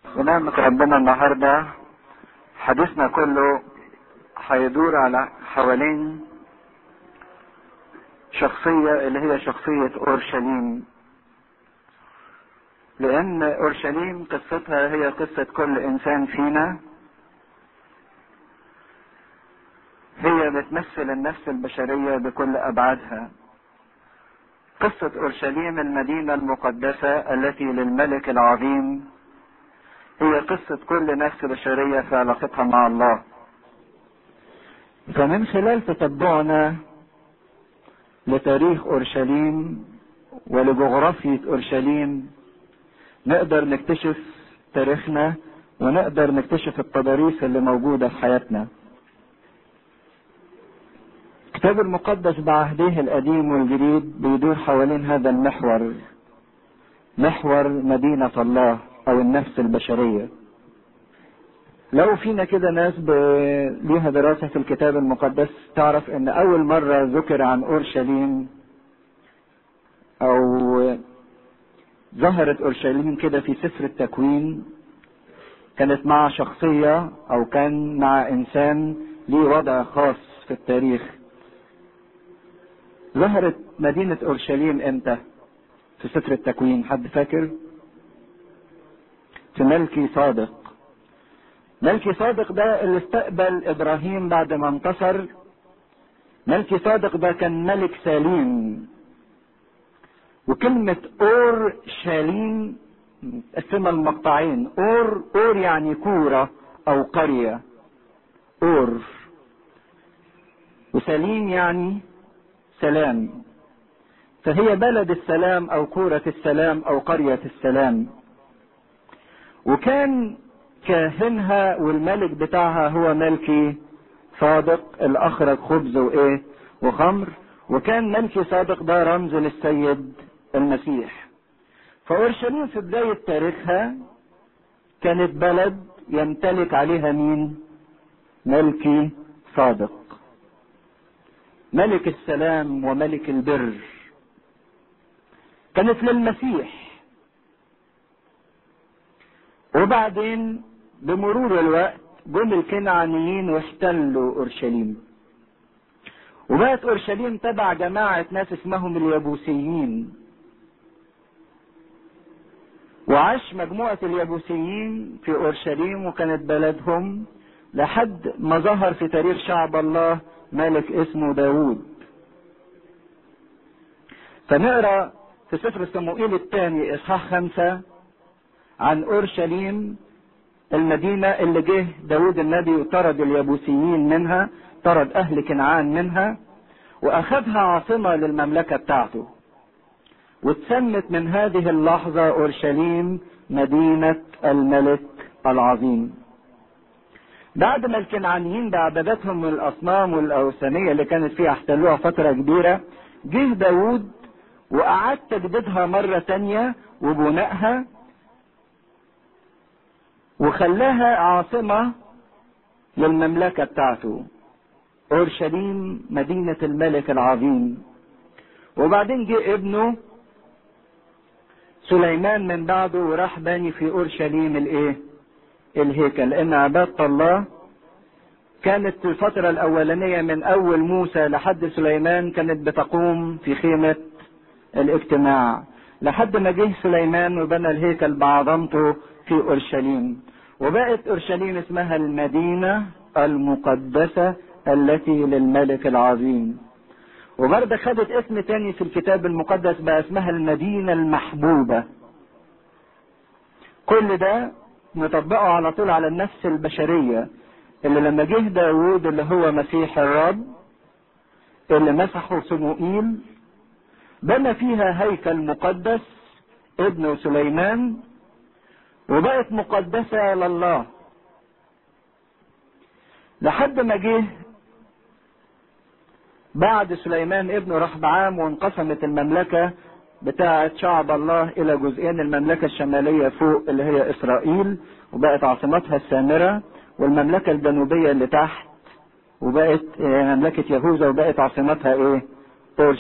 ونعمة ربنا النهاردة حديثنا كله هيدور على حوالين شخصية اللي هي شخصية أورشليم، لأن أورشليم قصتها هي قصة كل إنسان فينا. هي بتمثل النفس البشرية بكل أبعادها. قصة أورشليم المدينة المقدسة التي للملك العظيم هي قصة كل نفس بشرية في علاقتها مع الله. فمن خلال تتبعنا لتاريخ أورشليم ولجغرافية أورشليم نقدر نكتشف تاريخنا ونقدر نكتشف التضاريس اللي موجودة في حياتنا. الكتاب المقدس بعهده القديم والجديد بيدور حوالين هذا المحور، محور مدينة الله او النفس البشرية. لو فينا كده ناس ليها دراسة في الكتاب المقدس تعرف ان اول مرة ذكر عن اورشليم او ظهرت اورشليم كده في سفر التكوين كانت مع شخصية او كان مع انسان ليه وضع خاص في التاريخ. ظهرت مدينة اورشليم امتى في سفر التكوين؟ حد فاكر؟ في ملكي صادق. ملكي صادق ده اللي استقبل ابراهيم بعد ما انتصر. ملكي صادق ده كان ملك سليم، وكلمة اورشليم اسمها المقطعين. اور يعني كورة او قرية، اور، وسليم يعني سلام، فهي بلد السلام او كورة السلام او قرية السلام. وكان كاهنها والملك بتاعها هو ملكي صادق اللي اخرج خبز وايه وخمر، وكان ملكي صادق ده رمز للسيد المسيح. فاورشليم في بداية تاريخها كانت بلد يمتلك عليها مين؟ ملكي صادق، ملك السلام وملك البر. كانت للمسيح. وبعدين بمرور الوقت جم الكنعانيين واحتلوا اورشليم، وبقت اورشليم تبع جماعة ناس اسمهم اليبوسيين. وعاش مجموعة اليبوسيين في اورشليم وكانت بلدهم لحد ما ظهر في تاريخ شعب الله ملك اسمه داوود. فنقرأ في سفر صموئيل الثاني اصحاح 5 عن اورشليم المدينة اللي جه داود النبي وطرد اليبوسيين منها، طرد اهل كنعان منها واخذها عاصمة للمملكة بتاعته، واتسمت من هذه اللحظة اورشليم مدينة الملك العظيم. بعد ما الكنعانيين بعبادتهم الاصنام والاوثانية اللي كانت فيها احتلوها فترة كبيرة، جه داود واعاد تجديدها مرة تانية وبنائها وخلاها عاصمة للمملكة بتاعته، اورشليم مدينة الملك العظيم. وبعدين جه ابنه سليمان من بعده وراح باني في اورشليم الهيكل، لان عبادة الله كانت في الفترة الاولانية من اول موسى لحد سليمان كانت بتقوم في خيمة الاجتماع، لحد ما جه سليمان وبنى الهيكل بعظمته في اورشليم. وبقت اورشليم اسمها المدينة المقدسة التي للملك العظيم. وبرضه خدت اسم تاني في الكتاب المقدس بقى اسمها المدينة المحبوبة. كل ده نطبقه على طول على النفس البشرية اللي لما جه داوود اللي هو مسيح الرب اللي مسحه صموئيل بنى فيها هيكل مقدس ابنه سليمان، وبقت مقدسة لله لحد ما جه بعد سليمان ابنه رحبعام وانقسمت المملكة بتاعة شعب الله الى جزئين. المملكة الشمالية فوق اللي هي اسرائيل وبقت عاصمتها السامرة، والمملكة الجنوبية اللي تحت وبقت مملكة يهوذا وبقت عاصمتها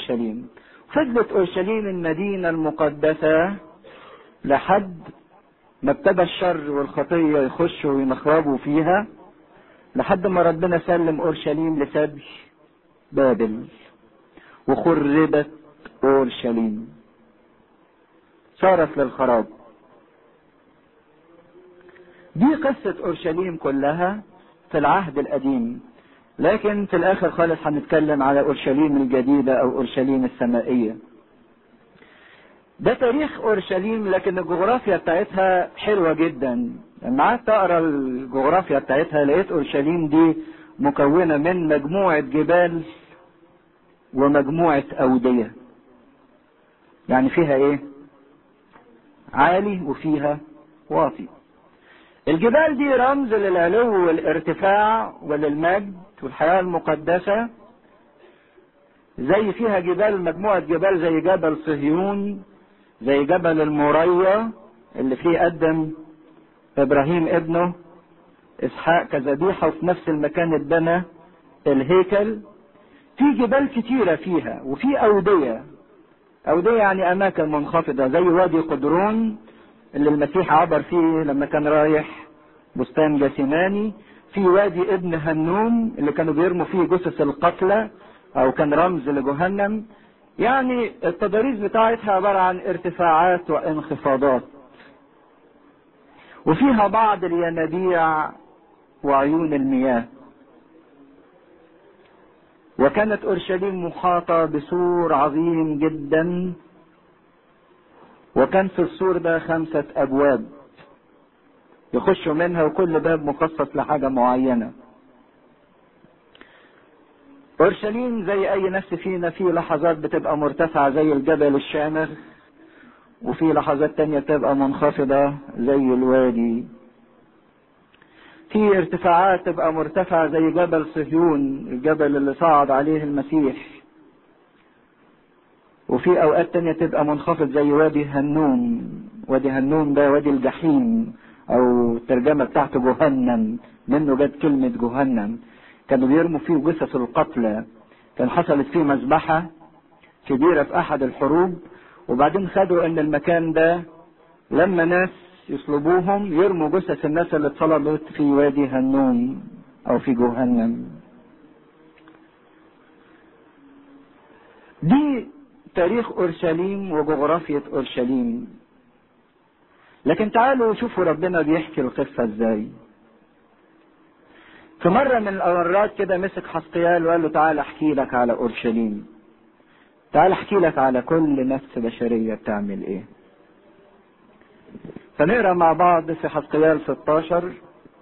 اورشليم. فضلت اورشليم المدينة المقدسة لحد ما ابتدى الشر والخطية يخشوا وينخربوا فيها، لحد ما ربنا سلم اورشليم لسبي بابل وخربت اورشليم، صارت للخراب. دي قصة اورشليم كلها في العهد القديم، لكن في الاخر خالص هنتكلم على اورشليم الجديدة او اورشليم السمائية. ده تاريخ اورشليم، لكن الجغرافيا بتاعتها حلوة جدا. لما قعدت اقرا الجغرافيا بتاعتها لقيت اورشليم دي مكونة من مجموعة جبال ومجموعة اودية. يعني فيها ايه؟ عالي وفيها واطي. الجبال دي رمز للعلو والارتفاع وللمجد والحياة المقدسة. زي فيها جبال، مجموعة جبال زي جبل صهيون، زي جبل المورية اللي فيه قدم ابراهيم ابنه اسحاق كذبيحة، وفي نفس المكان اتبنى الهيكل. في جبال كتيرة فيها، وفي اودية. اودية يعني اماكن منخفضة، زي وادي قدرون اللي المسيح عبر فيه لما كان رايح بستان جاسيماني. في وادي ابن هنوم اللي كانوا بيرموا فيه جثث القتلى، او كان رمز لجهنم. يعني التضاريس بتاعتها عبارة عن ارتفاعات وانخفاضات، وفيها بعض الينابيع وعيون المياه. وكانت اورشليم محاطة بسور عظيم جدا، وكان في السور ده 5 ابواب يخشوا منها، وكل باب مخصص لحاجة معينة. اورشليم زي اي نفس فينا، في لحظات بتبقى مرتفعة زي الجبل الشامخ، وفي لحظات تانية بتبقى منخفضة زي الوادي. في ارتفاعات تبقى مرتفعة زي جبل صهيون، الجبل اللي صعد عليه المسيح. وفي اوقات تانية تبقى منخفض زي وادي هنوم. وادي هنوم ده وادي الجحيم، او الترجمة بتاعته جهنم، منه جت كلمة جهنم. كانوا بيرموا فيه جثث القتلى. كان حصلت فيه مذبحة كبيرة في احد الحروب، وبعدين خدوا ان المكان ده لما ناس يصلبوهم يرموا جثث الناس اللي اتصلبت في وادي هنوم او في جهنم. دي تاريخ اورشليم وجغرافية اورشليم. لكن تعالوا شوفوا ربنا بيحكي القصة ازاي. في مرة من الأمرات كده مسك حسقيال وقال له تعال احكي لك على اورشليم، تعال احكي لك على كل نفس بشرية بتعمل ايه. فنقرأ مع بعض في حسقيال 16.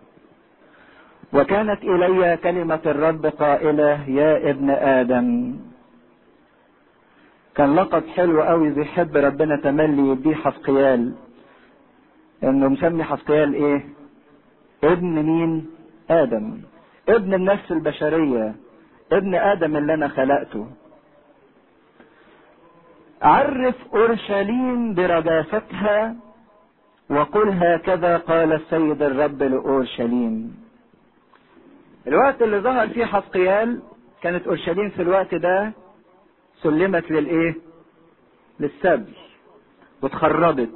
وكانت إلي كلمة الرب قائلة يا ابن آدم. كان لقب حلو قوي بيحب ربنا تملي يديه حسقيال، انه مسمي حسقيال ايه؟ ابن مين؟ آدم، ابن النفس البشرية، ابن آدم اللي انا خلقته. عرف اورشليم برجافتها وقل هكذا قال السيد الرب لأورشليم. الوقت اللي ظهر فيه حسقيال كانت اورشليم في الوقت ده سلمت للايه؟ للسبي واتخربت.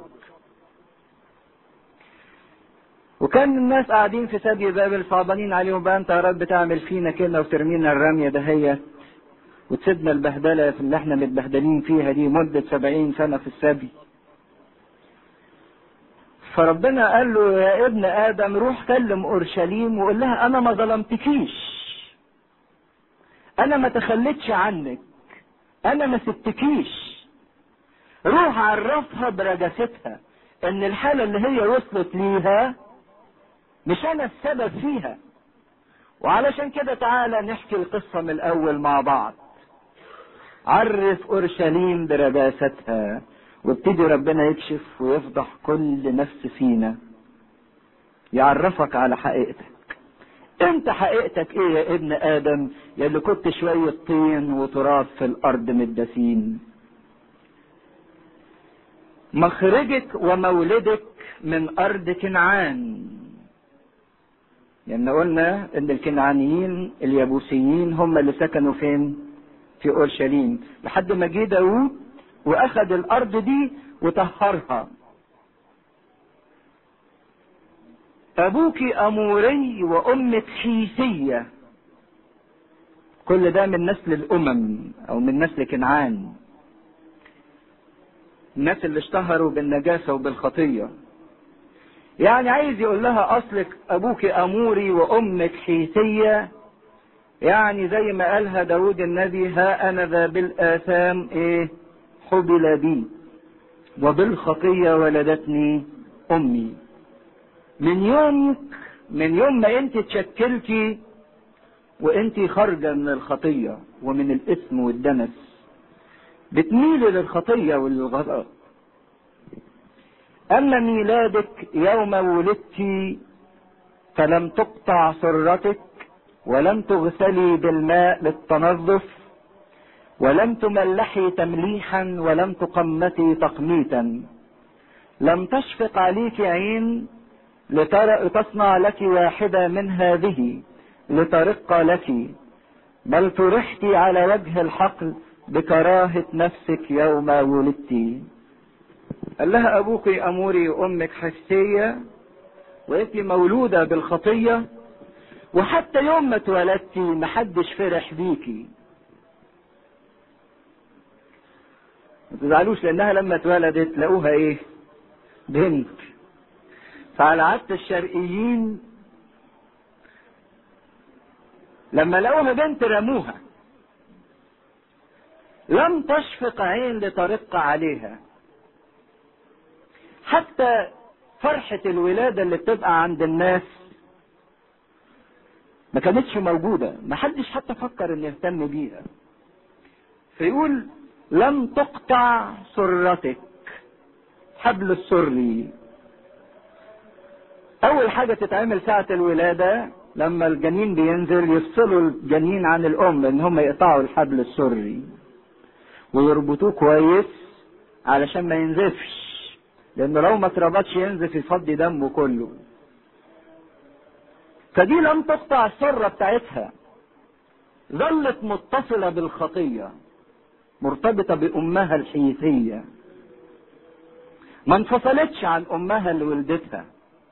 وكان الناس قاعدين في سبي بابل صعبانين عليهم، بقى انت يا رب تعمل فينا كده وترمينا الرمية دهيت وتسيبنا البهدلة اللي احنا متبهدلين فيها دي مدة 70 سنة في السبي. فربنا قال له يا ابن آدم روح كلم اورشليم وقول لها انا ما ظلمتكيش، انا ما تخليتش عنك، انا ما سبتكيش. روح عرفها برجاستها ان الحالة اللي هي وصلت ليها مش انا السبب فيها. وعلشان كده تعالى نحكي القصة من الاول مع بعض. عرف اورشليم برجاستها، وابتدي ربنا يكشف ويفضح كل نفس فينا، يعرفك على حقيقتك. انت حقيقتك ايه يا ابن ادم يا اللي كنت شوية طين وتراب في الارض مدسين؟ مخرجك ومولدك من ارض كنعان. يعني قلنا ان الكنعانيين اليبوسيين هم اللي سكنوا فين؟ في اورشليم، لحد ما جه داوود واخذ الارض دي وطهرها. ابوك اموري وامك حيثية. كل ده من نسل الامم او من نسل كنعان، الناس اللي اشتهروا بالنجاسة وبالخطية. يعني عايز يقول لها اصلك ابوك اموري وامك حيثية، يعني زي ما قالها داود النبي: ها انا ذا بالاثام حبل بي وبالخطية ولدتني امي. من يوم ما انت اتشكلتي وانت خارجة من الخطية ومن الاثم والدنس، بتميلي للخطية وللغضب. اما ميلادك يوم ولدتي فلم تقطع سرتك، ولم تغسلي بالماء للتنظف، ولم تملحي تمليحا، ولم تقمتي تقميتا. لم تشفق عليك عين لتصنع لك واحدة من هذه لترق لك، بل طرحت على وجه الحقل بكراهة نفسك يوم ولدت. قال لها ابوك اموري وامك حسية، وانت مولودة بالخطية، وحتى يوم ما اتولدتي محدش فرح بيكي. ما تزعلوش، لانها لما اتولدت لقوها بنت. فعلى عادة الشرقيين لما لقوها بنت رموها. لم تشفق عين لترق عليها. حتى فرحة الولادة اللي بتبقى عند الناس ما كانتش موجودة، ما حدش حتى فكر ان يهتم بيها. فيقول لم تقطع سرتك، حبل السري. اول حاجة تتعمل ساعة الولادة لما الجنين بينزل يفصلوا الجنين عن الام، ان هم يقطعوا الحبل السري ويربطوه كويس علشان ما ينزفش، لانه لو ما اتربطش ينزف يفضي دمه كله. فدي لم تقطع السرة بتاعتها، ظلت متصلة بالخطية، مرتبطة بامها الحيثية، ما انفصلتش عن امها اللي ولدتها.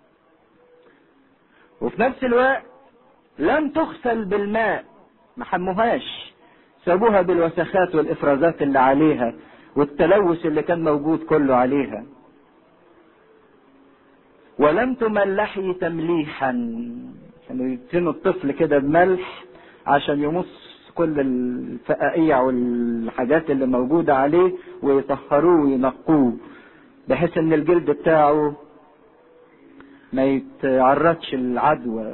وفي نفس الوقت لم تغسل بالماء، ما حموهاش، سابوها بالوسخات والافرازات اللي عليها والتلوث اللي كان موجود كله عليها. ولم تملحي تمليحا، كانوا يدفنوا الطفل كده بملح عشان يمص كل الفقاقيع والحاجات اللي موجودة عليه ويطهروه وينقوه، بحيث ان الجلد بتاعه ما يتعرضش العدوى.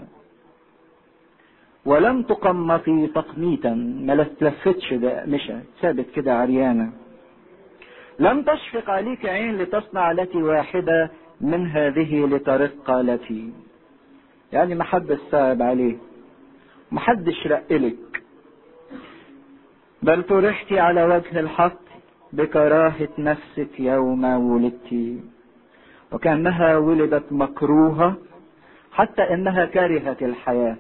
ولم تقمطي تقميتا، ما تلفتش بأقمشة، ثابت كده عريانة. لم تشفق عليك عين لتصنع لك واحدة من هذه لترق لك، يعني ما حدش صعب عليه، ما حدش رقلك، بل طرحت على وجه الحق بكراهة نفسك يوم ولدت. وكأنها ولدت مكروهة حتى انها كرهت الحياة.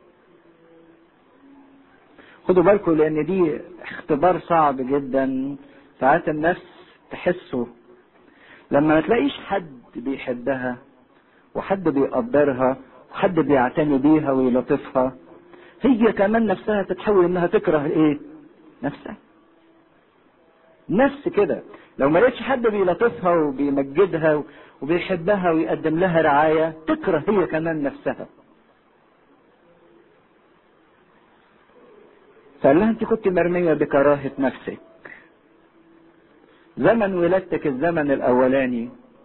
خدوا بالكم، لان دي اختبار صعب جدا ساعات النفس تحسه لما ما تلاقيش حد بيحبها وحد بيقدرها وحد بيعتني بيها ويلطفها، هي كمان نفسها تتحول انها تكره نفسها. نفس كده لو ما لقيتش حد بيلطفها وبيمجدها وبيحبها ويقدم لها رعاية، تكره هي كمان نفسها. فقال لها انت كنت مرمية بكراهة نفسك. زمن ولادتك الزمن الاولاني،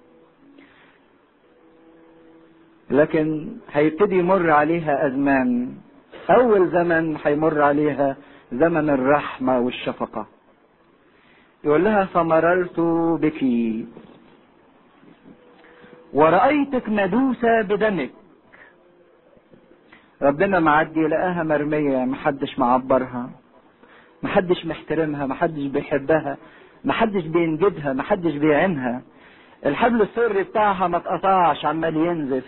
لكن هيبتدي يمر عليها ازمان. اول زمن هيمر عليها زمن الرحمة والشفقة. يقول لها فمررت بك ورأيتك مدوسة بدمك. ربنا معدي لقاها مرمية، محدش معبرها، محدش محترمها، محدش بيحبها، محدش بينجدها، محدش بيعينها. الحبل السري بتاعها ما اتقطعش، عمال ينزف،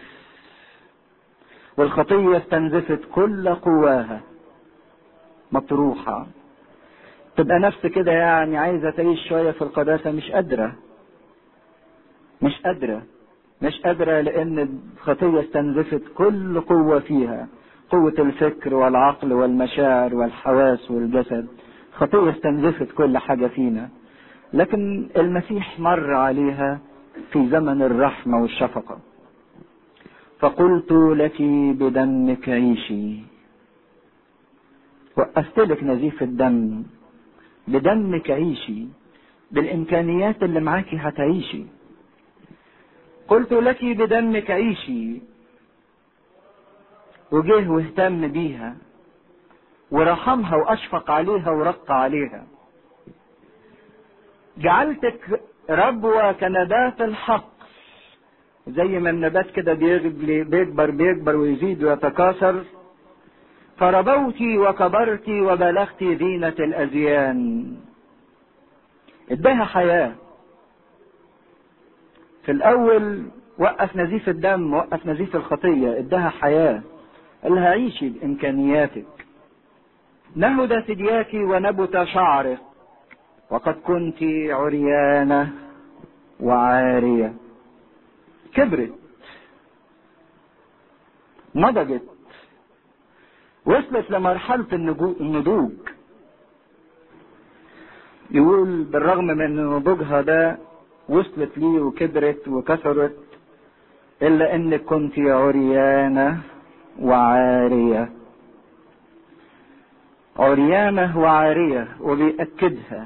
والخطية استنزفت كل قواها، مطروحة. تبقى نفس كده يعني عايزة تعيش شوية في القداسة، مش قادرة. مش قادرة لان الخطية استنزفت كل قوة فيها، قوة الفكر والعقل والمشاعر والحواس والجسد. خطية استنزفت كل حاجة فينا، لكن المسيح مر عليها في زمن الرحمة والشفقة. فقلت لك بدمك عيشي، وقفت لك نزيف الدم، بدمك عيشي، بالامكانيات اللي معاكي هتعيشي. قلت لك بدمك عيشي، وجه واهتم بيها ورحمها واشفق عليها ورق عليها. جعلتك ربوة كنبات الحق، زي ما النبات كده بيكبر ويزيد ويتكاثر. فربوتي وكبرتي وبلغتي زينة الأزيان. اداها حياة. في الأول وقف نزيف الدم، وقف نزيف الخطية، اداها حياة، قال لها عيشي بإمكانياتك. نهد ثدياك ونبت شعرك، وقد كنت عريانة وعارية. كبرت، نضجت، وصلت لمرحلة النضوج. يقول بالرغم من نضوجها ده وصلت لي وكبرت وكثرت، إلا إنك كنت عريانة وعارية. عريانة وعارية، وبيأكدها.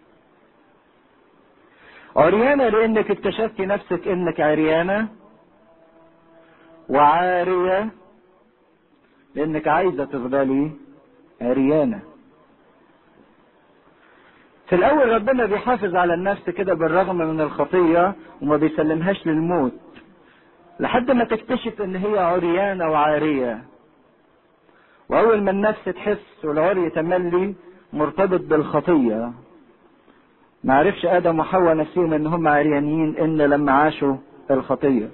عريانة لأنك اكتشفت نفسك إنك عريانة، وعارية لأنك عايزة تفضلي عريانة. في الأول ربنا بيحافظ على النفس كده بالرغم من الخطية، وما بيسلمهاش للموت لحد ما تكتشف إن هي عريانة وعارية. وأول ما النفس تحس والعري تملي مرتبط بالخطية. ما عرفش آدم وحواء نفسهم إن هم عريانين إن لما عاشوا الخطية.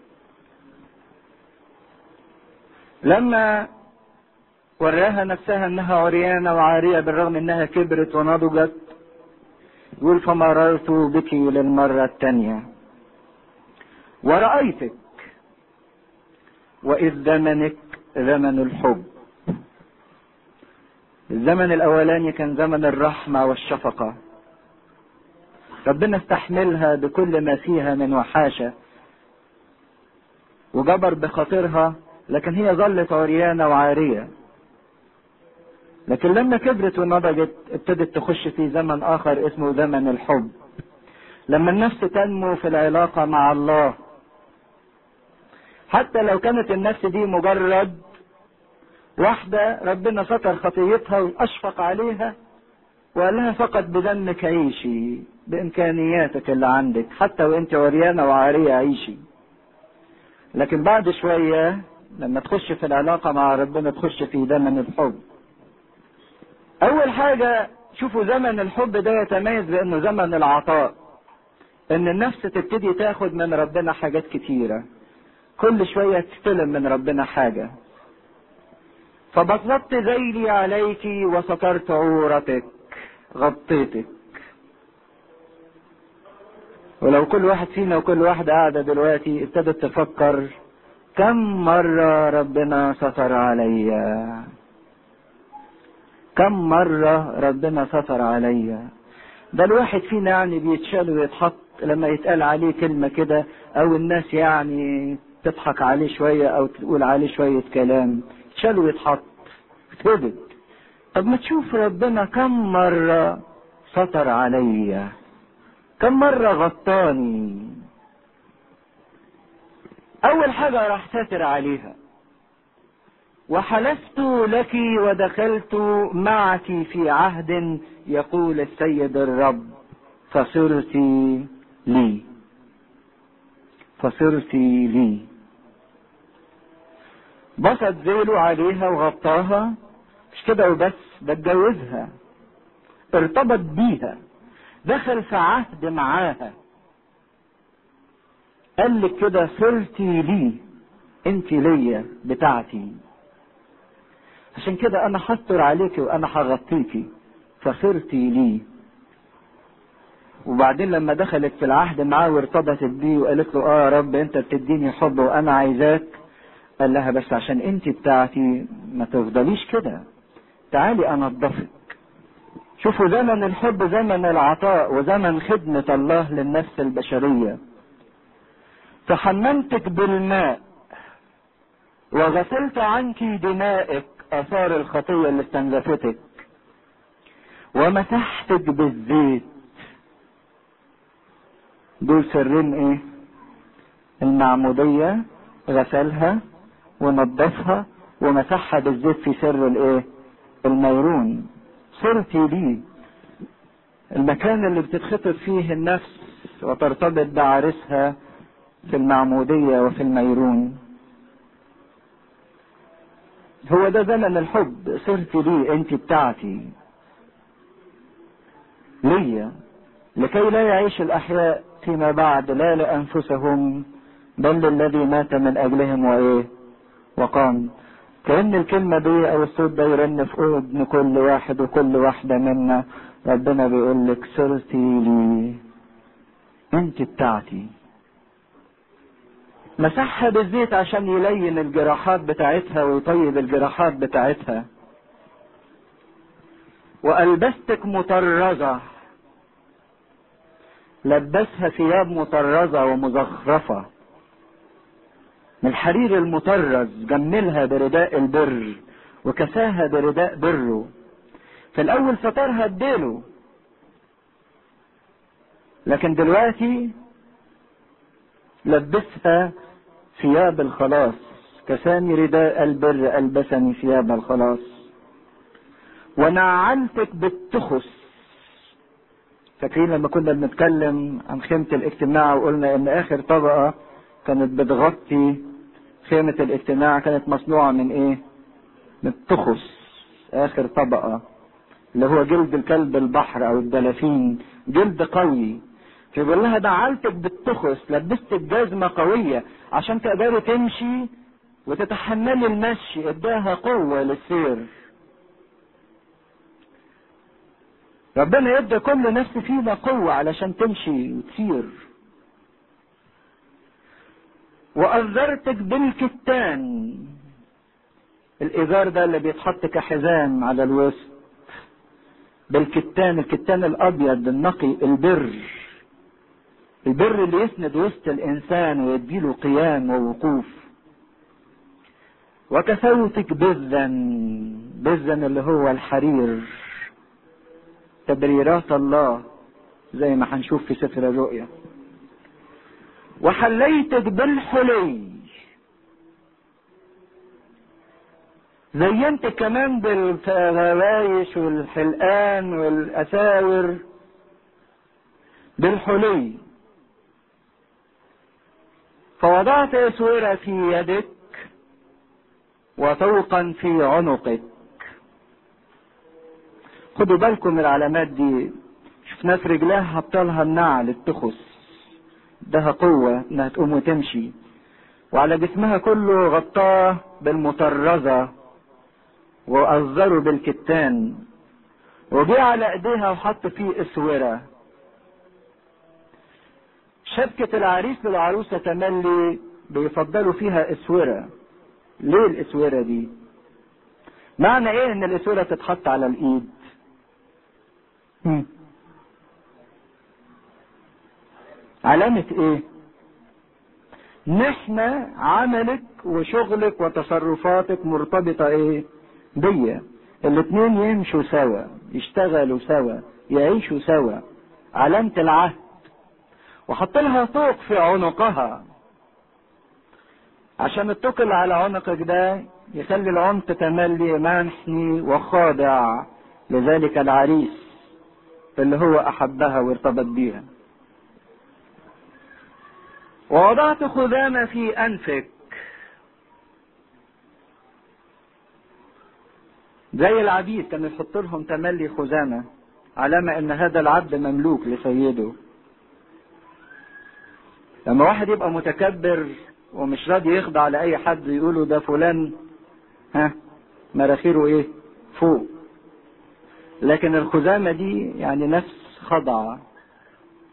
لما وراها نفسها انها عريانة وعارية بالرغم انها كبرت ونضجت، يقول فمررت بك للمرة الثانية ورأيتك وإذ زمنك زمن الحب. الزمن الأولاني كان زمن الرحمة والشفقة، ربنا استحملها بكل ما فيها من وحاشة وجبر بخاطرها، لكن هي ظلت عريانة وعارية. لكن لما كبرت ونضجت ابتدت تخش في زمن آخر اسمه زمن الحب، لما النفس تنمو في العلاقة مع الله. حتى لو كانت النفس دي مجرد واحدة ربنا ستر خطيتها وأشفق عليها وقال لها فقط بدمك عيشي، بإمكانياتك اللي عندك، حتى وانت عريانة وعارية عيشي. لكن بعد شوية لما تخش في العلاقة مع ربنا تخش في زمن الحب. أول حاجة شوفوا زمن الحب ده يتميز بأنه زمن العطاء، إن النفس تبتدي تاخد من ربنا حاجات كتيرة، كل شوية تستلم من ربنا حاجة. فبسطت ذيلي عليك وسترت عورتك، غطيتك. ولو كل واحد فينا وكل واحدة قاعدة دلوقتي ابتدت تفكر كم مرة ربنا ستر عليا، كم مرة ربنا ستر عليا. ده الواحد فينا يعني بيتشال ويتحط لما يتقال عليه كلمة كده، او الناس يعني تضحك عليه شوية او تقول عليه شوية كلام، يتشال ويتحط يتهبد. طب ما تشوف ربنا كم مرة ستر عليا، كم مرة غطاني. اول حاجة راح ساتر عليها. وحلفت لك ودخلت معك في عهد يقول السيد الرب فصرت لي، فصرت لي. بسط ذيله عليها وغطاها، مش كده وبس، ده اتجوزها، ارتبط بيها، دخل في عهد معاها. قال لك كده صرت لي، انت ليا بتاعتي، عشان كده انا هستر عليكي وانا هغطيكي، فصرتي لي. وبعدين لما دخلت في العهد معاه وارتبطت بيه وقالت له يا رب انت بتديني حب وانا عايزاك، قال لها بس عشان انت بتاعتي ما تفضليش كده، تعالي انضفك. شوفوا زمن الحب زمن العطاء وزمن خدمة الله للنفس البشرية. فحممتك بالماء وغسلت عنك دمائك اثار الخطية اللي استنزفتك، ومسحتك بالزيت. دول سرين ايه؟ المعمودية غسلها ونظفها ومسحها بالزيت في سر الايه؟ الميرون. صرتي لي المكان اللي بتتخطب فيه النفس وترتبط بعرسها في المعمودية وفي الميرون. هو ده زمن الحب. صرتي لي، انت بتاعتي ليا، لكي لا يعيش الأحياء فيما بعد لا لأنفسهم بل للذي مات من أجلهم وإيه وقام. كأن الكلمة دي أو الصوت ده يرن في أذن كل واحد وكل واحدة منا. ربنا بيقول لك صرتي لي، أنت بتاعتي. مسحها بالزيت عشان يلين الجراحات بتاعتها ويطيب الجراحات بتاعتها. وألبستك مطرزة، لبسها ثياب مطرزة ومزخرفة من الحرير المطرز، جملها برداء البر وكساها برداء بره. في الأول سترها بديله، لكن دلوقتي لبسها ثياب الخلاص. كساني رداء البر ألبسني ثياب الخلاص. ونعلتك بالتخس. فاكرين لما كنا بنتكلم عن خيمة الاجتماع وقلنا ان اخر طبقة كانت بتغطي خيمة الاجتماع كانت مصنوعة من ايه؟ من التخس. اخر طبقة اللي هو جلد الكلب البحر او الدلافين، جلد قوي. فيقول لها نعلتك بالتخس، لبستك جزمة قوية عشان تقدري تمشي وتتحملي المشي، اداها قوة للسير. ربنا يدى كل نفس فينا قوة علشان تمشي وتسير. وأزرتك بالكتان. الإزار ده اللي بيتحط كحزام على الوسط. بالكتان، الكتان الأبيض النقي، البر. البر اللي يسند وسط الإنسان ويديله قيام ووقوف. وكسوتك بذا. بذا اللي هو الحرير، تبريرات الله زي ما هنشوف في سفر الرؤيا. وحليتك بالحلي. زينتك كمان بالغوايش والحلقان والأساور بالحلي. فوضعت اسورة في يدك وطوقا في عنقك. خدوا بالكم من العلامات دي. شفنا في رجلها حطلها النعل التخس، ادها قوة انها تقوم وتمشي. وعلى جسمها كله غطاه بالمطرزة وأزره بالكتان. وجي على ايديها وحط فيه اسورة. شبكة العريس للعروسة تملي بيفضلوا فيها اسورة. ليه الاسورة دي؟ معنى ايه ان الاسورة تتحط على الايد؟ علامة ايه؟ نحن عملك وشغلك وتصرفاتك مرتبطة ايه؟ بيا. الاتنين يمشوا سوا، يشتغلوا سوا، يعيشوا سوا. علامة العهد. وحط لها طوق في عنقها عشان الطوق اللي على عنقك ده يخلي العنق تملي منحني وخاضع لذلك العريس اللي هو احبها وارتبط بيها. ووضعت خذامة في انفك. زي العبيد كانوا يحط لهم تملي خذامة، علامة ان هذا العبد مملوك لسيده. لما واحد يبقى متكبر ومش راضي يخضع لاي حد يقولوا ده فلان مراخيره ايه؟ فوق. لكن الخزامة دي يعني نفس خضعة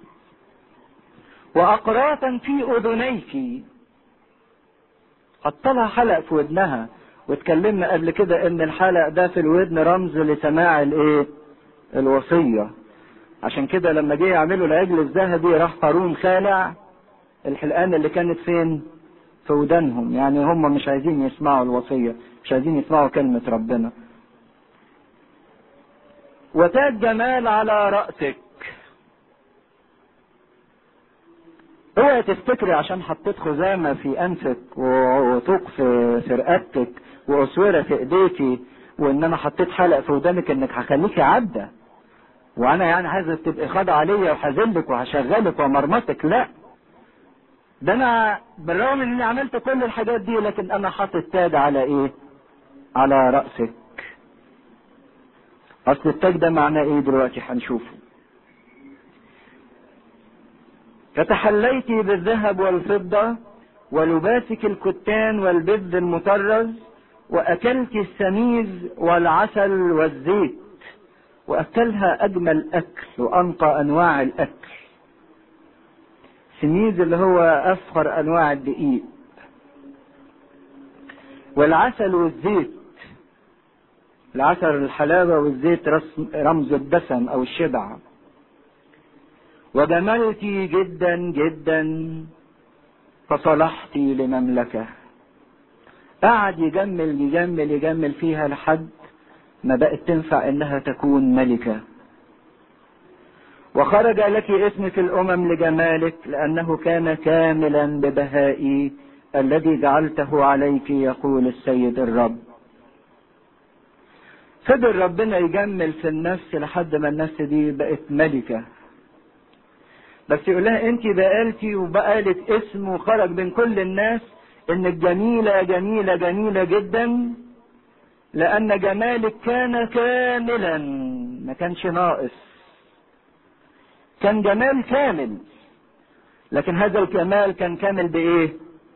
وأقراطا في أذنيك. حط لها حلق في ودنها، واتكلمنا قبل كده ان الحلق ده في الودن رمز لسماع الايه؟ الوصية. عشان كده لما جه يعملوا العجل الذهبي راح هارون خالع الحلقان اللي كانت فين؟ في ودانهم. يعني هم مش عايزين يسمعوا الوصية، مش عايزين يسمعوا كلمة ربنا. وتاج جمال على رأسك. اوعي تفتكري عشان حطيت خزامة في انفك وطوق في رقبتك واسورة في ايديكي وان انا حطيت حلق في ودانك انك هخليكي عبدة وانا يعني عايزة تبقي خاضعة ليا وهذلك وهشغلك ومرمطك. لا، ده انا بالرغم اني عملت كل الحاجات دي لكن انا حاطط تاج على ايه؟ على رأسك. اصل التاج ده معناه ايه دلوقتي هنشوفه. فتحليت بالذهب والفضة ولباسك الكتان والبذ المطرز واكلت السميز والعسل والزيت. واكلها اجمل اكل وانقى انواع الاكل. سميز اللي هو افخر انواع الدقيق، والعسل والزيت. العسل الحلاوة والزيت رمز الدسم او الشبع. وجملتي جدا جدا فصلحتي لمملكة. قعد يجمل يجمل يجمل فيها لحد ما بقت تنفع انها تكون ملكة. وخرج لك اسم في الامم لجمالك لانه كان كاملا ببهائي الذي جعلته عليك يقول السيد الرب. فضل ربنا يجمل في النفس لحد ما النفس دي بقت ملكة. بس يقول لها انت بقالتي وبقالت اسم وخرج بين كل الناس انك جميلة جميلة جميلة جدا لان جمالك كان كاملا ما كانش ناقص. كان جمال كامل، لكن هذا الكمال كان كامل بايه؟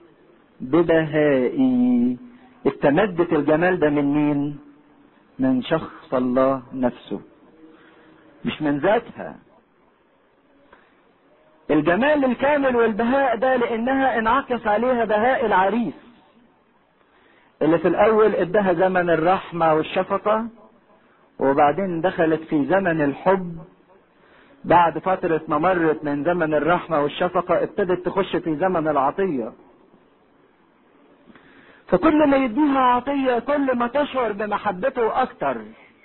ببهائي. استمدت الجمال ده من مين؟ من شخص الله نفسه، مش من ذاتها. الجمال الكامل والبهاء ده لانها انعكس عليها بهاء العريس اللي في الاول ادها زمن الرحمة والشفقة، وبعدين دخلت في زمن الحب. بعد فترة ما مرت من زمن الرحمة والشفقة ابتدت تخش في زمن العطية. فكل ما يديها عطية كل ما تشعر بمحبته اكتر.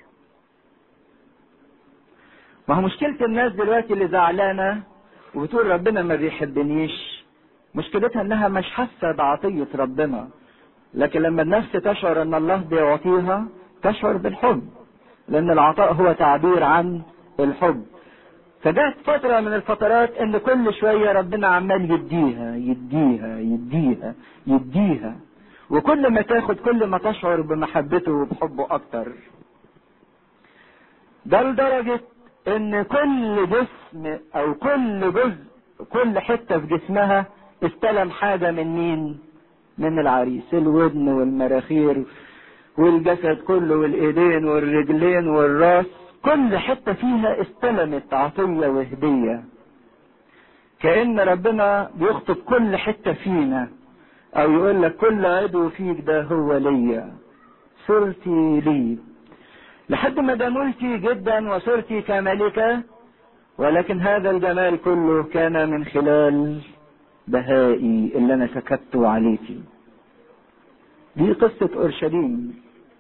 ما هو مشكلة الناس دلوقتي اللي زعلانة وبتقول ربنا ما بيحبنيش، مشكلتها انها مش حاسة بعطية ربنا. لكن لما النفس تشعر ان الله بيعطيها تشعر بالحب، لان العطاء هو تعبير عن الحب. فجاءت فترة من الفترات ان كل شوية ربنا عمال يديها يديها يديها يديها، وكل ما تاخد كل ما تشعر بمحبته وبحبه اكتر. ده لدرجة ان كل جسم او كل جزء كل حتة في جسمها استلم حاجة من مين؟ من العريس. الودن والمراخير والجسد كله والايدين والرجلين والراس، كل حتة فيها استلمت عطية وهدية. كأن ربنا بيخطب كل حتة فينا او يقول لك كل عضو فيك ده هو ليا، صرتي لي، لحد ما دملتي جدا وصرتي كملكة. ولكن هذا الجمال كله كان من خلال بهائي اللي انا سكبت عليكي. دي قصة اورشليم،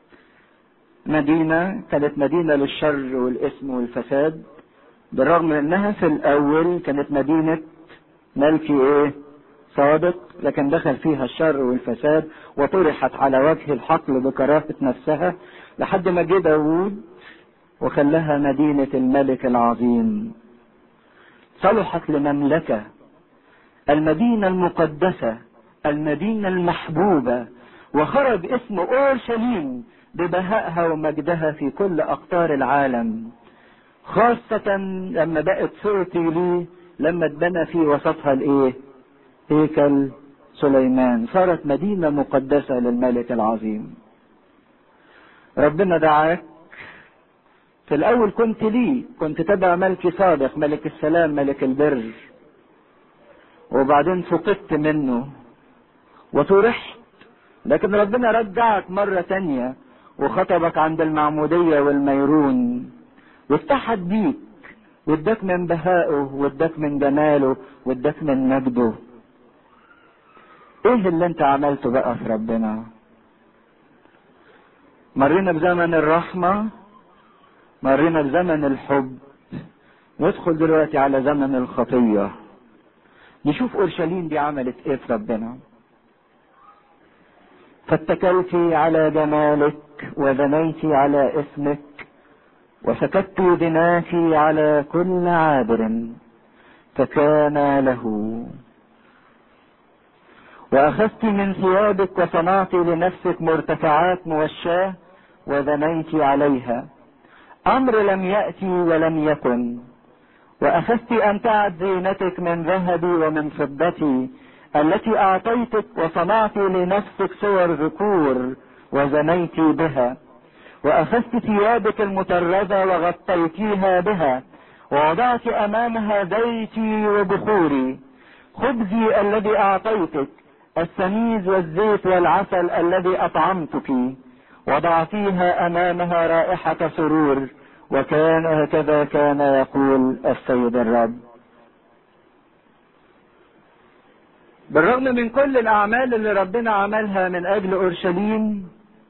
مدينة كانت مدينة للشر والاسم والفساد، بالرغم من انها في الاول كانت مدينة ملكي ايه؟ صادق، لكن دخل فيها الشر والفساد وطرحت على وجه الحقل بكراهة نفسها لحد ما جه داوود وخلاها مدينة الملك العظيم. صلحت لمملكة، المدينة المقدسة، المدينة المحبوبة، وخرج اسم اورشليم ببهائها ومجدها في كل اقطار العالم، خاصة لما بقت صورتي لي لما اتبنى في وسطها الايه؟ هيكل سليمان. صارت مدينة مقدسة للملك العظيم. ربنا دعاك في الاول كنت لي، كنت تبع ملك صادق، ملك السلام، ملك البر. وبعدين فقدت منه وطرحت، لكن ربنا رجعك مرة تانية وخطبك عند المعمودية والميرون وافتحت بيك واداك من بهائه واداك من جماله واداك من مجده. ايه اللي انت عملته بقى في ربنا؟ مرينا بزمن الرحمة، مرينا بزمن الحب، ندخل دلوقتي على زمن الخطية. نشوف اورشليم دي عملت ايه في ربنا. فاتكلت على جمالك وبنيت على اسمك وسكت دماغي على كل عابر فكان له. واخذت من ثيابك وصنعت لنفسك مرتفعات موشاه وبنيت عليها. امر لم يأتي ولم يكن. واخذت امتعة زينتك من ذهبي ومن فضتي التي اعطيتك وصنعت لنفسك صور ذكور وزنيت بها. واخذت ثيابك المطرزة وغطيتيها بها ووضعت امامها زيتي وبخوري. خبزي الذي اعطيتك السميز والزيت والعسل الذي اطعمتك وضعتيها امامها رائحة سرور. وكان هكذا كان يقول السيد الرب. بالرغم من كل الاعمال اللي ربنا عملها من اجل اورشليم،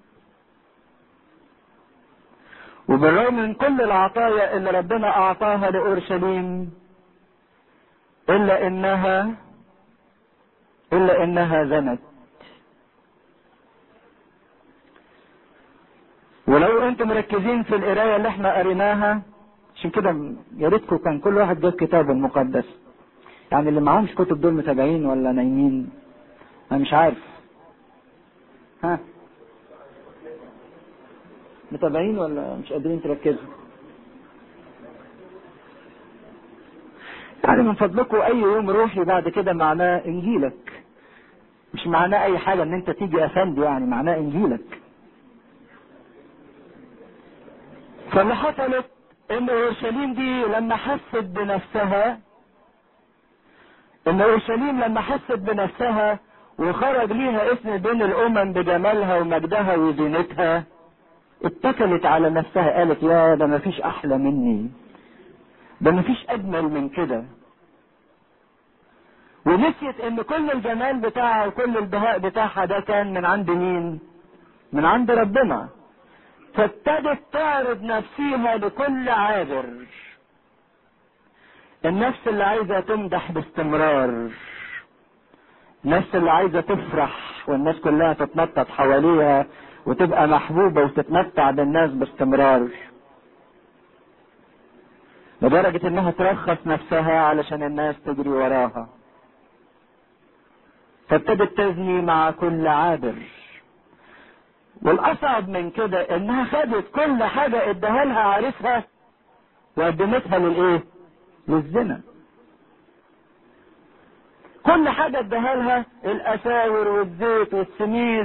وبالرغم من كل العطايا اللي ربنا اعطاها لاورشليم، الا انها زنت. ولو انتم مركزين في القرايه اللي احنا قريناها، عشان كده يا ريتكم كان كل واحد جاب كتاب المقدس. يعني اللي معهمش كتب دول متابعين ولا نايمين؟ انا مش عارف. ها، متابعين ولا مش قادرين تركزوا؟ يعني من فضلكم اي يوم روحي بعد كده معناه انجيلك، مش معناه اي حاجه ان انت تيجي افندي، يعني معناه انجيلك. فاللي حصلت ان اورشليم دي لما حست بنفسها وخرج ليها اسم بين الامم بجمالها ومجدها وزينتها، اتكلت على نفسها، قالت يا ده مفيش احلى مني، ده مفيش اجمل من كده. ونسيت ان كل الجمال بتاعها وكل البهاء بتاعها ده كان من عند مين؟ من عند ربنا. فابتدت تعرض نفسيها لكل عابر. النفس اللي عايزة تمدح باستمرار، النفس اللي عايزة تفرح والناس كلها تتنطط حواليها وتبقى محبوبة وتتمتع بالناس باستمرار، لدرجة انها ترخص نفسها علشان الناس تجري وراها. فابتدت تزني مع كل عابر. والاصعب من كده انها خدت كل حاجة اداها لها عارفها وقدمتها للايه؟ للزنا. كل حاجة اداها لها، الاساور والزيت والسميز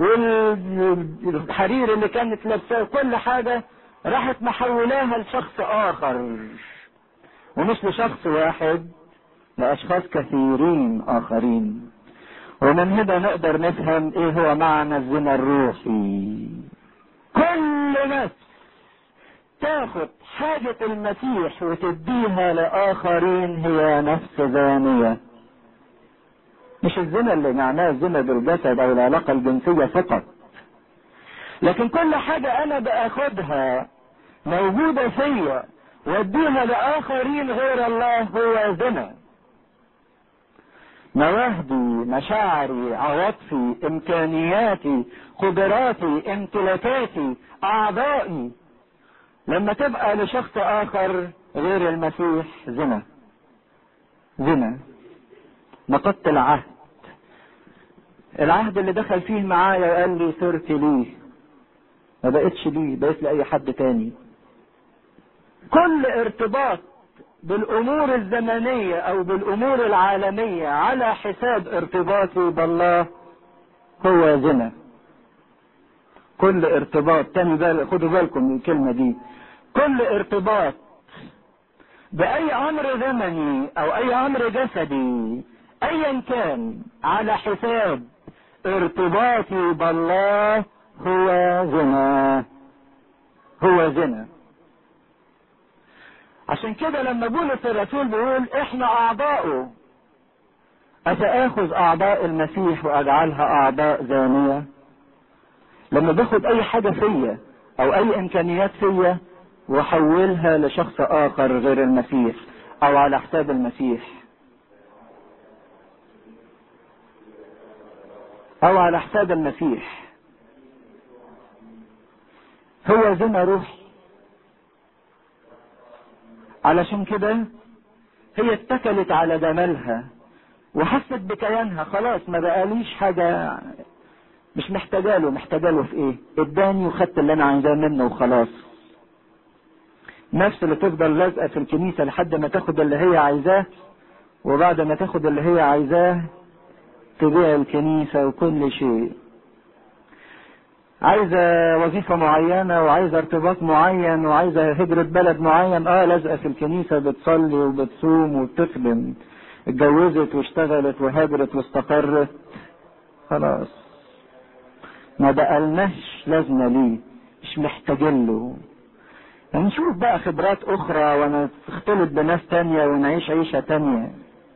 والحرير اللي كانت لابساه، كل حاجة راحت محولاها لشخص اخر، ومش لشخص واحد، لاشخاص كثيرين اخرين. ومن هنا نقدر نفهم ايه هو معنى الزنا الروحي. كل نفس تاخد حاجة المسيح وتديها لآخرين هي نفس زانية. مش الزنا اللي معناه الزنا بالجسد او العلاقة الجنسية فقط، لكن كل حاجة انا باخدها موجودة فيا واديها لآخرين غير الله هو زنا. مواهبي، مشاعري، عواطفي، امكانياتي، قدراتي، امتلاكاتي، اعضائي، لما تبقى لشخص اخر غير المسيح زنا. زنا. نقضت العهد اللي دخل فيه معايا وقال لي صرت ليه، ما بقتش ليه، بقيت لأي حد تاني. كل ارتباط بالامور الزمنية او بالامور العالمية على حساب ارتباطي بالله هو زنا. كل ارتباط، خدوا بالكم من الكلمة دي، كل ارتباط باي امر زمني او اي امر جسدي ايا كان على حساب ارتباطي بالله هو زنا، هو زنا. عشان كده لما بولس الرسول بيقول احنا اعضاؤه، افاخذ اعضاء المسيح واجعلها اعضاء زانية؟ لما باخد اي حاجة فيا او اي امكانيات فيا واحولها لشخص اخر غير المسيح او على حساب المسيح او على حساب المسيح، هو زنا روحي. علشان كده هي اتكلت على جمالها وحست بكيانها، خلاص ما بقاليش حاجة، مش محتاجاله. محتاجاله في ايه؟ اداني وخدت اللي انا عايزاه منه وخلاص. نفس اللي تفضل لازقة في الكنيسة لحد ما تاخد اللي هي عايزاه، وبعد ما تاخد اللي هي عايزاه تبيع الكنيسة وكل شيء. عايزة وظيفة معينة وعايزة ارتباط معين وعايزة هجرة بلد معين، لازقة في الكنيسة، بتصلي وبتصوم وبتخدم، اتجوزت واشتغلت وهاجرت واستقرت، خلاص ما بقالناش لازمة ليه، مش محتاجين له. نشوف بقى خبرات اخرى ونختلط بناس تانية ونعيش عيشة تانية.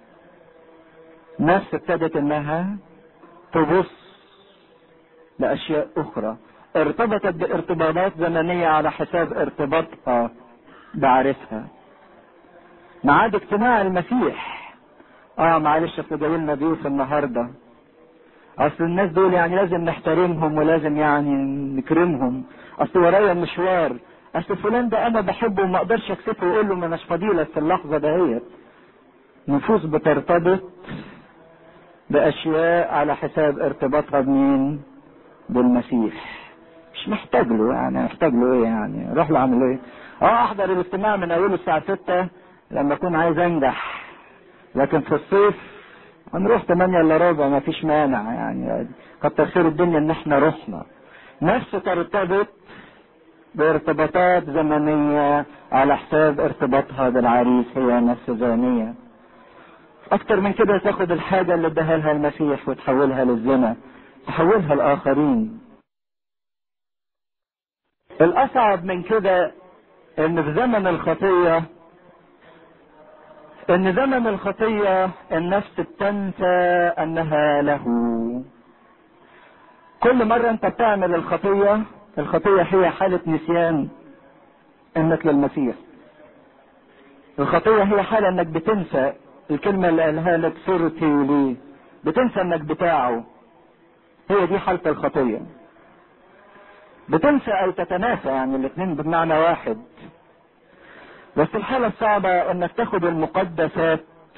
ناس ابتدت انها تبص لاشياء اخرى، ارتبطت بارتباطات زمنية على حساب ارتباطها بعرفها. معاد اجتماع المسيح، معلش اصل جاي لنا ضيوف النهارده، اصل الناس دول يعني لازم نحترمهم ولازم يعني نكرمهم، اصل ورايا مشوار، اصل فلان ده انا بحبه وما اقدرش اكسفه واقول له ما اناش فضيلك في اللحظه دهيت. نفوس بترتبط باشياء على حساب ارتباطها بمين؟ بالمسيح. مش محتاج له، يعني محتاج له ايه؟ يعني اروح له اعمل ايه؟ احضر الاجتماع من اوله الساعه 6 لما اكون عايز انجح، لكن في الصيف هنروح 8 الا ربع، ما فيش مانع، يعني كتر خير الدنيا ان احنا رحنا. نفس ترتبط بارتباطات زمنية على حساب ارتباطها بالعريس، هي نفس زانية. اكتر من كده تاخد الحاجة اللي اداها لها المسيح وتحولها للزنا، تحولها الاخرين. الاصعب من كده ان في زمن الخطية، ان زمن الخطية النفس بتنسى انها له. كل مرة انت بتعمل الخطية هي حالة نسيان انك للمسيح. الخطية هي حالة انك بتنسى الكلمة اللي قالها لك صرتي ليه، بتنسى انك بتاعه. هي دي حالة الخطية، بتنسى او تتناسى، يعني الاثنين بمعنى واحد. بس الحالة الصعبة انك تاخد المقدسات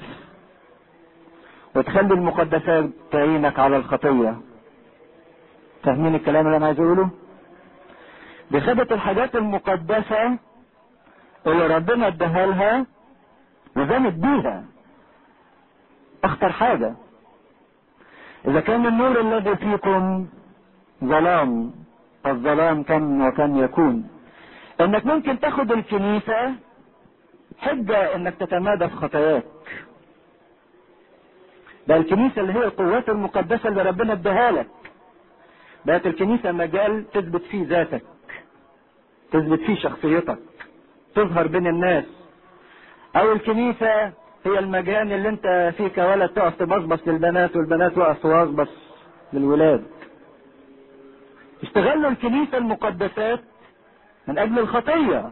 وتخلي المقدسات تعينك على الخطية. فاهمين الكلام اللي انا عايز اقوله؟ بخدت الحاجات المقدسة اللي ربنا اداها لها وزنت بيها. اخطر حاجة اذا كان النور الذي فيكم ظلام، فالظلام كم وكم يكون. انك ممكن تاخد الكنيسة حجة انك تتمادى في خطاياك. ده الكنيسة اللي هي القوات المقدسة اللي ربنا اداها لك، بقت الكنيسة مجال تثبت فيه ذاتك، تثبت فيه شخصيتك، تظهر بين الناس. او الكنيسة هي المكان اللي انت فيه كولد تقف تبصبص للبنات والبنات وقف تبصبص للولاد. استغلوا الكنيسة المقدسات من اجل الخطية.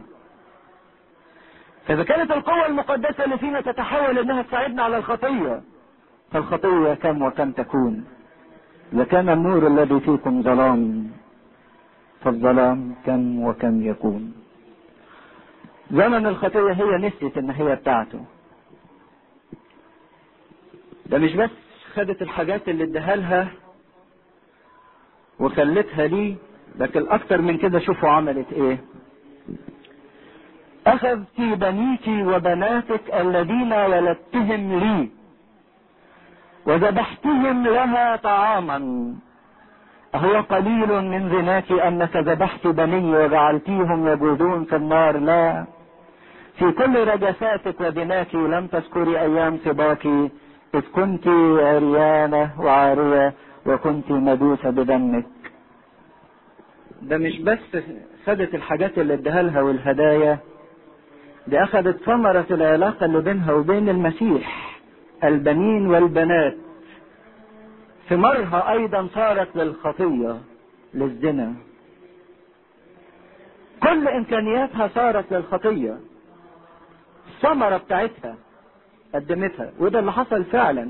فاذا كانت القوة المقدسة اللي فينا تتحول انها تساعدنا على الخطية، فالخطية كم وكم تكون. اذا كان النور الذي فيكم ظلام، فالظلام كم وكم يكون. زمن الخطية هي نسيت ان هي بتاعته. ده مش بس خدت الحاجات اللي اداها لها وخلتها ليه، لكن اكتر من كده شوفوا عملت ايه. اخذت بنيك وبناتك الذين ولدتهم لي وذبحتهم لها طعاما. أهو قليل من زناك أنك ذبحت بني وجعلتيهم يجودون في النار؟ لا، في كل رجساتك وزناك لم تذكري أيام سباك إذ كنت عريانة وعارية وكنت مدوسة بدمك. ده مش بس خدت الحاجات اللي اداها لها والهدايا، دي اخذت ثمرة العلاقة اللي بينها وبين المسيح، البنين والبنات. ثمارها ايضا صارت للخطية، للزنا. كل امكانياتها صارت للخطية، الثمرة بتاعتها قدمتها. وده اللي حصل فعلا،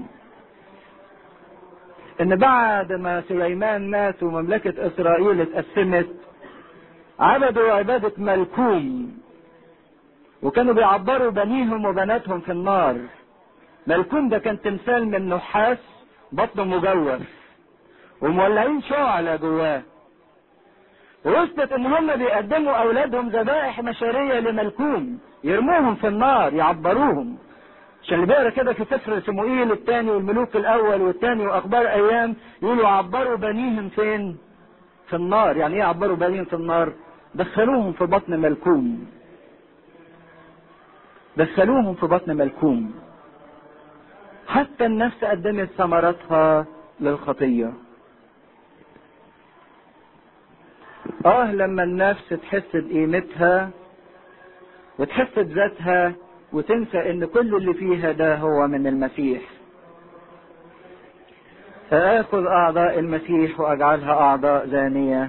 ان بعد ما سليمان مات ومملكة اسرائيل اتقسمت، عبدوا عبادة ملكوم، وكانوا بيعبروا بنيهم وبناتهم في النار. ملكوم ده كان تمثال من نحاس بطنه مجوف ومولعين شعلة جواه، ووصلت ان هم بيقدموا اولادهم ذبائح مشارية لملكوم، يرموهم في النار يعبروهم. عشان اللي بيقرا كده في سفر صموئيل الثاني والملوك الاول والثاني واخبار ايام، يقولوا عبروا بنيهم فين؟ في النار. يعني ايه عبروا بنيهم في النار؟ دخلوهم في بطن ملكوم، دخلوهم في بطن ملكوم. حتى النفس قدمت ثمرتها للخطية. لما النفس تحس بقيمتها وتحس بذاتها وتنسى ان كل اللي فيها ده هو من المسيح. فآخذ اعضاء المسيح واجعلها اعضاء زانية.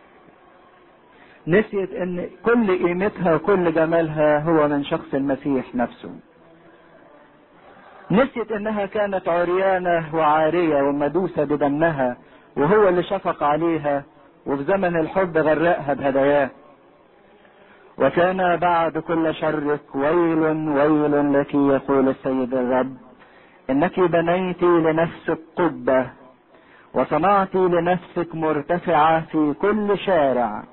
نسيت ان كل قيمتها وكل جمالها هو من شخص المسيح نفسه. نسيت انها كانت عريانة وعارية ومدوسة بدمها، وهو اللي شفق عليها وفي زمن الحب غرقها بهداياه. وكان بعد كل شرك ويل ويل لك يقول السيد الرب، انك بنيت لنفسك قبة وصنعت لنفسك مرتفعة في كل شارع.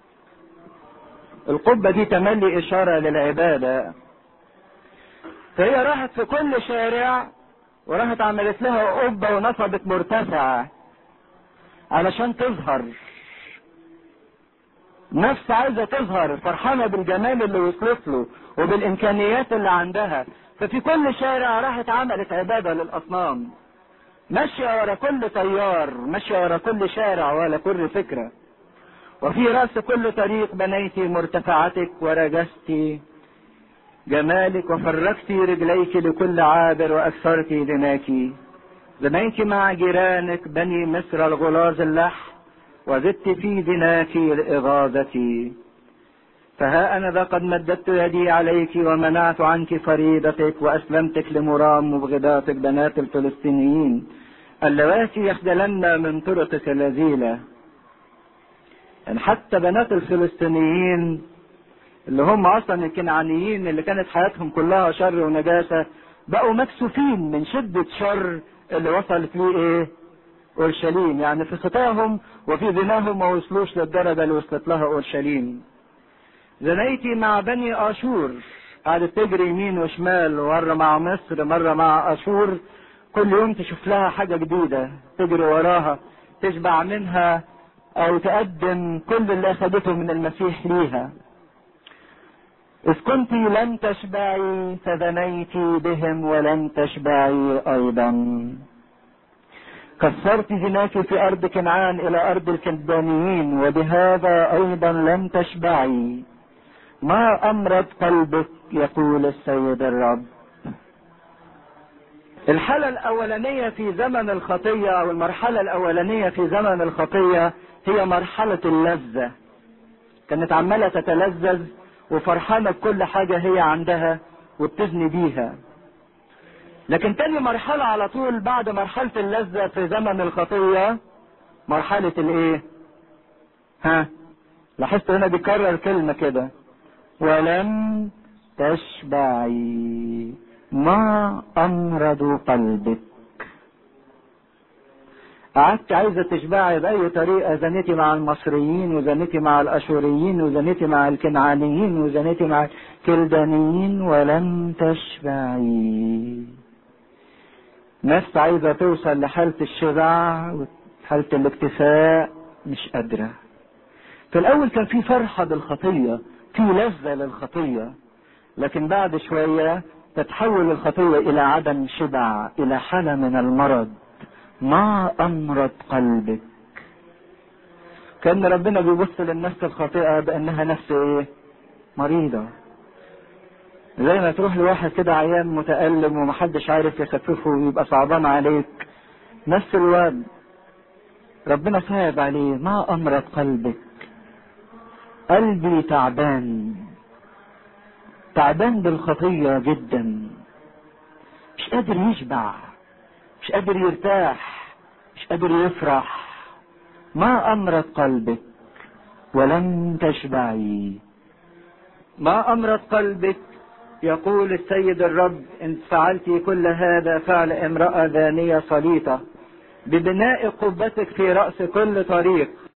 القبة دي تملي اشارة للعبادة. فهي راحت في كل شارع وراحت عملت لها قبة ونصبت مرتفعة علشان تظهر. نفس عايزة تظهر، فرحانة بالجمال اللي وصلت له وبالامكانيات اللي عندها. ففي كل شارع راحت عملت عبادة للاصنام، ماشية ورا كل طيار، ماشية ورا كل شارع ولا كل فكرة. وفي رأس كل طريق بنيت مرتفعتك ورجست جمالك وفرقت رجليك لكل عابر واكثرت دناك. بنيت مع جيرانك بني مصر الغلاظ اللح وزدت في دناك الإغاظة. فها أنا ذا قد مددت يدي عليك ومنعت عنك فريضتك وأسلمتك لمرام مبغضاتك بنات الفلسطينيين اللواتي يخجلن من طرقك اللذيذة. يعني حتى بنات الفلسطينيين اللي هم أصلا الكنعانيين اللي كانت حياتهم كلها شر ونجاسة، بقوا مكسوفين من شدة شر اللي وصلت ليه ايه؟ اورشليم. يعني في خطاهم وفي زناهم ما وصلوش للدرجة اللي وصلت لها اورشليم. زنيتي مع بني اشور، قعدت تجري يمين وشمال، مرة مع مصر مرة مع اشور، كل يوم تشوف لها حاجة جديدة تجري وراها تشبع منها او تقدم كل اللي اخدته من المسيح ليها. إذ كنت لن تشبعي فزنيت بهم ولن تشبعي أيضا. كسرت زناك في أرض كنعان إلى أرض الكلدانيين وبهذا أيضا لن تشبعي. ما أمرض قلبك يقول السيد الرب. الحالة الأولانية في زمن الخطية أو المرحلة الأولانية في زمن الخطية هي مرحلة اللذة. كانت عمالة تتلذذ وفرحانة بكل حاجة هي عندها وبتزني بيها. لكن تاني مرحلة على طول بعد مرحلة اللذة في زمن الخطية مرحلة الايه؟ لاحظت هنا بيكرر كلمة كده، ولم تشبعي. ما أمرض قلبك. قعدت عايزة تشبعي بأي طريقة، زنيتي مع المصريين وزنيتي مع الأشوريين وزنيتي مع الكنعانيين وزنيتي مع الكلدانيين ولم تشبعي. ناس عايزة توصل لحالة الشبع وحالة الاكتفاء مش قادرة. في الأول كان في فرحة بالخطية، في لذة للخطية، لكن بعد شوية تتحول الخطية الى عدم شبع، الى حالة من المرض. ما امرض قلبك. كأن ربنا بيبص للنفس الخاطئة بانها نفس ايه؟ مريضة. زي ما تروح لواحد كده عيان متألم ومحدش عارف يخففه ويبقى صعبان عليك، نفس الواد ربنا صعب عليه. ما امرض قلبك. قلبي تعبان، تعبان بالخطية جدا، مش قادر يشبع، مش قادر يرتاح، مش قادر يفرح. ما امرض قلبك ولم تشبعي. ما امرض قلبك يقول السيد الرب، ان فعلت كل هذا فعل امرأة ذانية صليطة ببناء قبتك في رأس كل طريق.